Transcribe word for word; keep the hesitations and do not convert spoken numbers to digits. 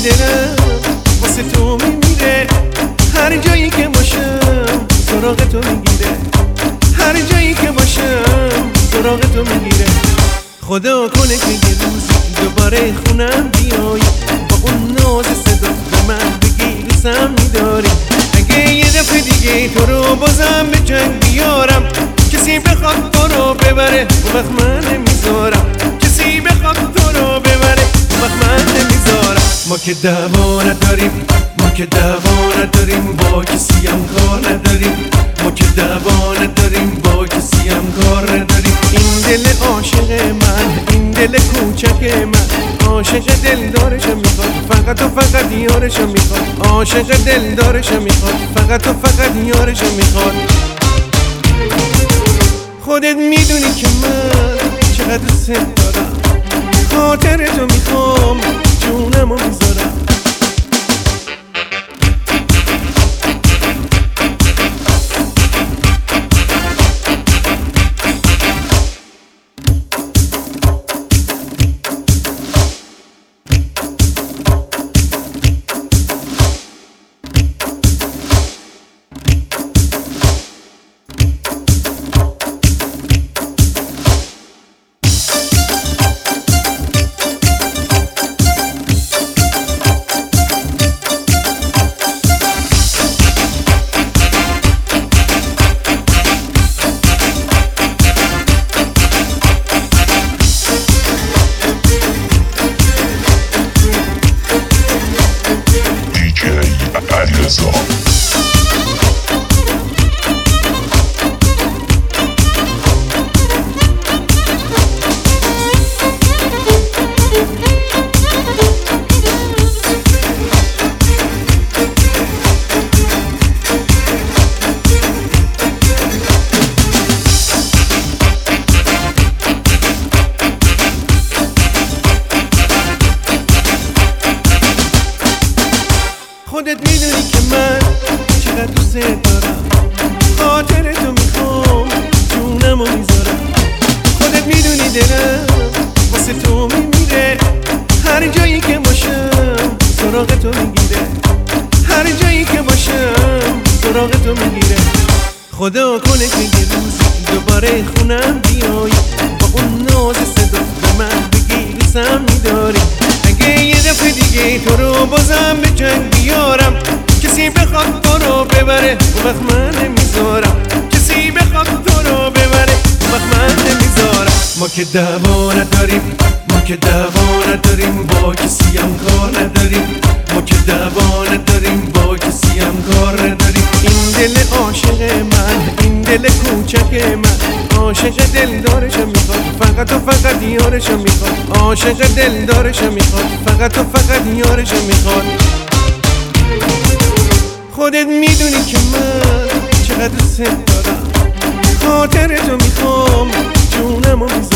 دلم واسه تو میمیره، هر جایی که باشم سراغ تو میگیره، هر جایی که باشم سراغ تو میگیره. خدا کنه که یه روز دوباره خونم بیای، با اون ناز صدا به من بگی دوستم میداری. اگه یه دفعه دیگه تو رو بازم به جنگ بیارم، کسی بخواد تو رو ببره اون وقت من نمیذارم، کسی بخواد تو رو ببره اون وقت من نمیذارم. ما که دعوا نداریم، ما که دعوا نداریم، با کسی هم کار نداریم، ما که دعوا نداریم، با کسی هم کار نداریم. این دل عاشق من، این دل کوچک من، عاشق دلدارشو میخواد، فقط و فقط یارشو میخواد، عاشق دلدارشو میخواد، فقط و فقط یارشو میخواد. خودت میدونی که من چقدر دوست دارم، خاطر تو میخوام جونمو میذارم. خودت میدونی که من چقدر دوست دارم، خاطر تو میخوام جونمو میذارم. خودت میدونی دلم واسه تو میمیره، هر جایی که باشم سراغ تو میگیره، هر جایی که باشم سراغ تو میگیره. خدا کنه که یه روز دوباره خونم بیای، با اون ناز صدا به من بگی دوستم میداری. اگه یه دفعه دیگه تو رو بازم به جنگ بیارم، کسی بخواد تو رو ببره اون وقت من نمیذارم، کسی بخواد تو رو ببره اون وقت من نمیذارم. ما که دعوا نداریم، ما که دعوا نداریم، با کسی هم کار نداریم، ما که دعوا نداریم، با کسی هم کار نداریم. این دل عاشق من، این دل کوچک من، عاشق دلدارشو میخواد، فقط و فقط یارشو میخواد، عاشق دلدارشو میخواد، فقط و فقط یارشو میخواد. خودت میدونی که من چقدر دوست دارم، خاطر تو میخوام جونمو میذارم.